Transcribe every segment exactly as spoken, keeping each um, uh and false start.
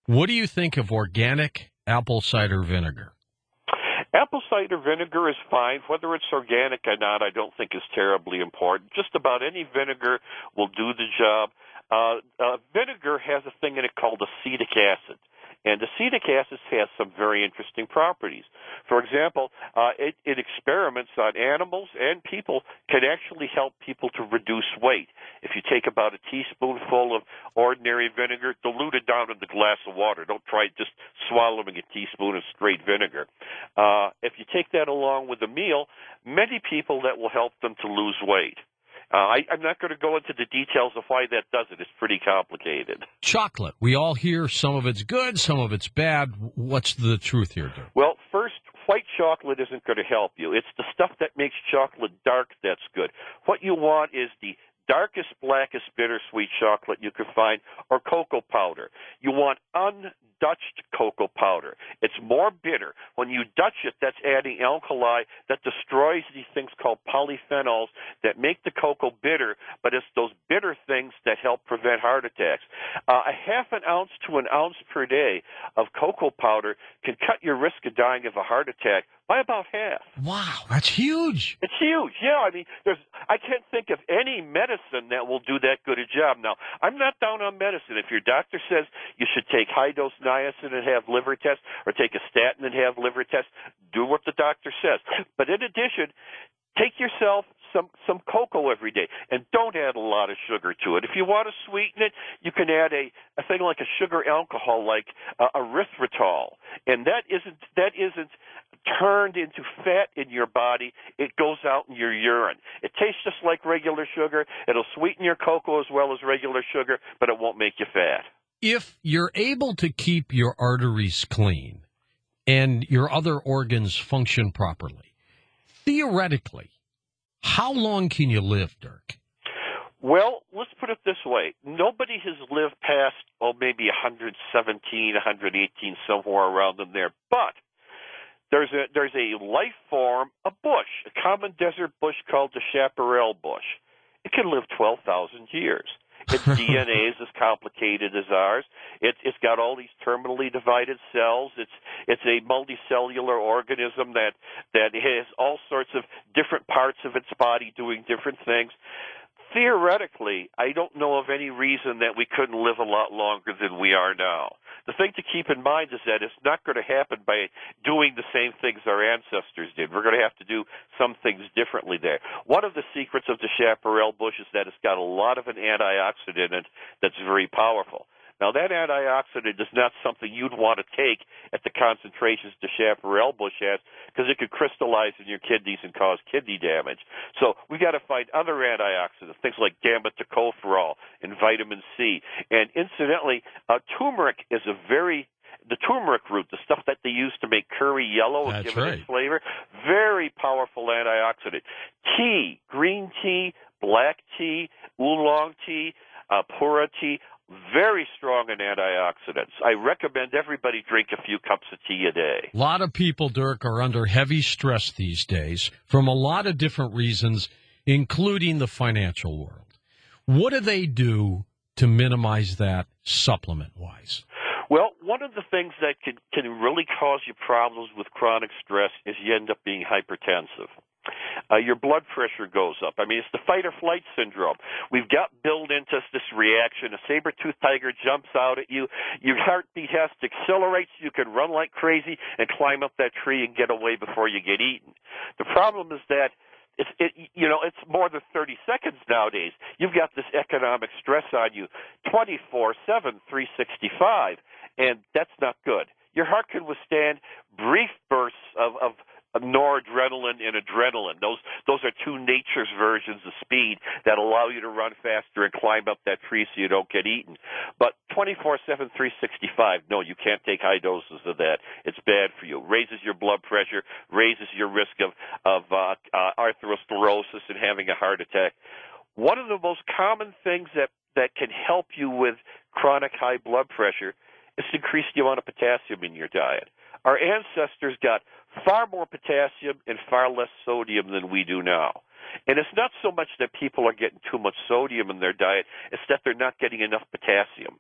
What do you think of organic apple cider vinegar? Apple cider vinegar is fine. Whether it's organic or not, I don't think is terribly important. Just about any vinegar will do the job. Uh, uh, vinegar has a thing in it called acetic acid. And acetic acid has some very interesting properties. For example, uh, it, it experiments on animals and people, can actually help people to reduce weight. If you take about a teaspoonful of ordinary vinegar, dilute it down in the glass of water. Don't try just swallowing a teaspoon of straight vinegar. Uh, if you take that along with a meal, many people that will help them to lose weight. Uh, I, I'm not going to go into the details of why that does it. It's pretty complicated. Chocolate. We all hear some of it's good, some of it's bad. What's the truth here, Dirk? Well, first, white chocolate isn't going to help you. It's the stuff that makes chocolate dark that's good. What you want is the darkest, blackest, bittersweet chocolate you can find, or cocoa powder. You want undutched cocoa powder. It's more bitter. When you Dutch it, that's adding alkali that destroys these things called polyphenols that make the cocoa bitter, but it's those bitter things that help prevent heart attacks. Uh, a half an ounce to an ounce per day of cocoa powder can cut your risk of dying of a heart attack by about half. Wow, that's huge. It's huge. Yeah, I mean, there's I can't think of any medicine that will do that good a job. Now, I'm not down on medicine. If your doctor says you should take high-dose niacin and have liver tests, or take a statin and have liver tests, do what the doctor says. But in addition, take yourself some some cocoa every day, and don't add a lot of sugar to it. If you want to sweeten it, you can add a, a thing like a sugar alcohol, like uh, erythritol, and that isn't that isn't turned into fat in your body. It goes out in your urine. It tastes just like regular sugar. It'll sweeten your cocoa as well as regular sugar, but it won't make you fat. If you're able to keep your arteries clean and your other organs function properly, theoretically, how long can you live, Dirk? Well, let's put it this way. Nobody has lived past, oh, maybe one seventeen, one eighteen, somewhere around in there. But there's a there's a life form, a bush, a common desert bush called the chaparral bush. It can live twelve thousand years. Its D N A is as complicated as ours. It's it's got all these terminally divided cells. It's it's a multicellular organism that that has all sorts of different parts of its body doing different things. Theoretically, I don't know of any reason that we couldn't live a lot longer than we are now. The thing to keep in mind is that it's not going to happen by doing the same things our ancestors did. We're going to have to do some things differently there. One of the secrets of the chaparral bush is that it's got a lot of an antioxidant in it that's very powerful. Now, that antioxidant is not something you'd want to take at the concentrations the chaparral bush has, because it could crystallize in your kidneys and cause kidney damage. So we got to find other antioxidants, things like gamma-tocopherol and vitamin C. And incidentally, uh, turmeric is a very the turmeric root, the stuff that they use to make curry yellow and That's give right. it its flavor, very powerful antioxidant. Tea, green tea, black tea, oolong tea, uh, pura tea, very strong in antioxidants. I recommend everybody drink a few cups of tea a day. A lot of people, Dirk, are under heavy stress these days from a lot of different reasons, including the financial world. What do they do to minimize that supplement-wise? Well, one of the things that can, can really cause you problems with chronic stress is you end up being hypertensive. Uh, your blood pressure goes up. I mean, it's the fight-or-flight syndrome. We've got built into this reaction. A saber-toothed tiger jumps out at you. Your heartbeat has to accelerate so you can run like crazy and climb up that tree and get away before you get eaten. The problem is that It's, it, you know, it's more than thirty seconds nowadays. You've got this economic stress on you twenty-four seven, three sixty-five, and that's not good. Your heart can withstand brief bursts of, of, of noradrenaline and adrenaline. Those those are two nature's versions of speed that allow you to run faster and climb up that tree so you don't get eaten. But twenty-four seven, three sixty-five, no, you can't take high doses of that. It's bad for you. Raises your blood pressure, raises your risk of, of uh, uh, atherosclerosis and having a heart attack. One of the most common things that, that can help you with chronic high blood pressure is to increase the amount of potassium in your diet. Our ancestors got far more potassium and far less sodium than we do now. And it's not so much that people are getting too much sodium in their diet, it's that they're not getting enough potassium.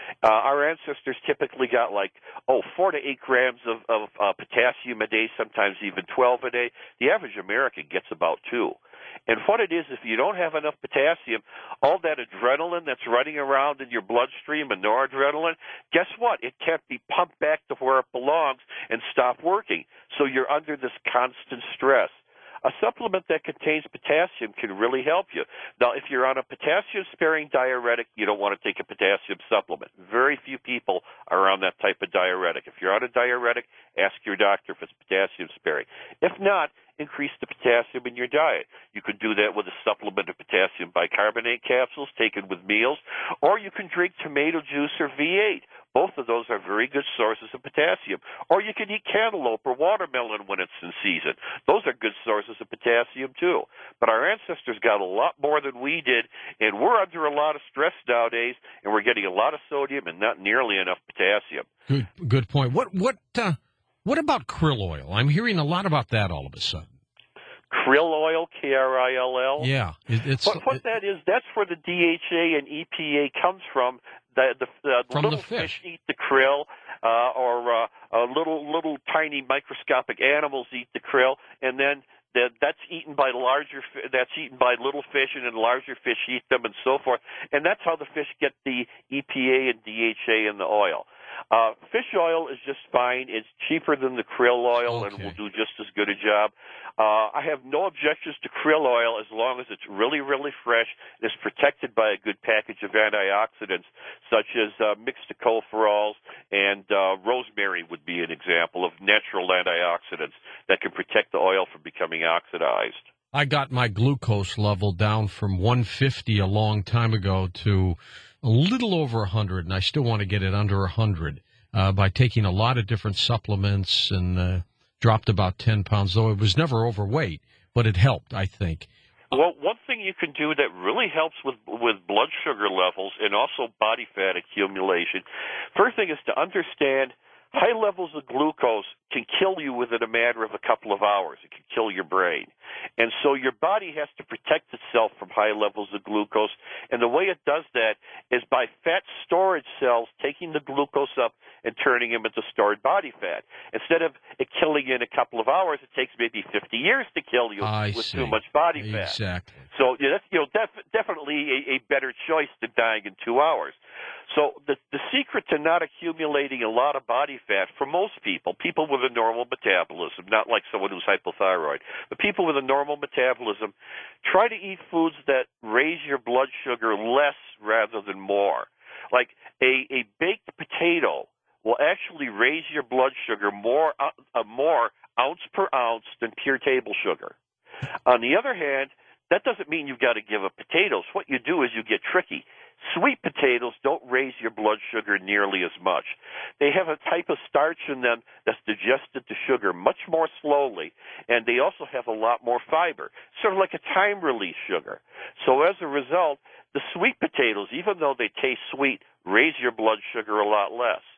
Uh, our ancestors typically got like, oh, four to eight grams of, of uh, potassium a day, sometimes even twelve a day. The average American gets about two. And what it is, if you don't have enough potassium, all that adrenaline that's running around in your bloodstream and noradrenaline, guess what? It can't be pumped back to where it belongs and stop working. So you're under this constant stress. A supplement that contains potassium can really help you. Now, if you're on a potassium-sparing diuretic, you don't want to take a potassium supplement. Very few people are on that type of diuretic. If you're on a diuretic, ask your doctor if it's potassium-sparing. If not, increase the potassium in your diet. You could do that with a supplement of potassium bicarbonate capsules taken with meals, or you can drink tomato juice or V eight. Both of those are very good sources of potassium. Or you can eat cantaloupe or watermelon when it's in season. Those are good sources of potassium, too. But our ancestors got a lot more than we did, and we're under a lot of stress nowadays, and we're getting a lot of sodium and not nearly enough potassium. Good, good point. What, what, uh, what about krill oil? I'm hearing a lot about that all of a sudden. Krill oil, K R I L L? Yeah. It, it's, what what it, that is, that's where the D H A and E P A comes from. The, the, the from little the fish. fish eat the krill, uh, or uh, uh, little little tiny microscopic animals eat the krill, and then the, that's eaten by larger. That's eaten by little fish, and then larger fish eat them, and so forth. And that's how the fish get the E P A and D H A in the oil. Uh, fish oil is just fine. It's cheaper than the krill oil, okay. and will do just as good a job. Uh, I have no objections to krill oil as long as it's really, really fresh and is protected by a good package of antioxidants, such as uh, mixed tocopherols, and uh, rosemary would be an example of natural antioxidants that can protect the oil from becoming oxidized. I got my glucose level down from one fifty a long time ago to a little over one hundred, and I still want to get it under one hundred uh, by taking a lot of different supplements, and uh, dropped about ten pounds, though it was never overweight, but it helped, I think. Well, one thing you can do that really helps with with blood sugar levels and also body fat accumulation, first thing is to understand high levels of glucose can kill you within a matter of a couple of hours. It can kill your brain. And so your body has to protect itself from high levels of glucose. And the way it does that is by fat storage cells taking the glucose up and turning them into stored body fat. Instead of it killing you in a couple of hours, it takes maybe fifty years to kill you I with see. too much body fat. Exactly. So yeah, that's you know def- definitely a, a better choice than dying in two hours. So the the secret to not accumulating a lot of body fat for most people, people with a normal metabolism, not like someone who's hypothyroid, but people with a normal metabolism, try to eat foods that raise your blood sugar less rather than more. Like a, a baked potato will actually raise your blood sugar more uh, more ounce per ounce than pure table sugar. On the other hand, that doesn't mean you've got to give up potatoes. What you do is you get tricky. Sweet potatoes don't raise your blood sugar nearly as much. They have a type of starch in them that's digested to sugar much more slowly, and they also have a lot more fiber, sort of like a time-release sugar. So as a result, the sweet potatoes, even though they taste sweet, raise your blood sugar a lot less.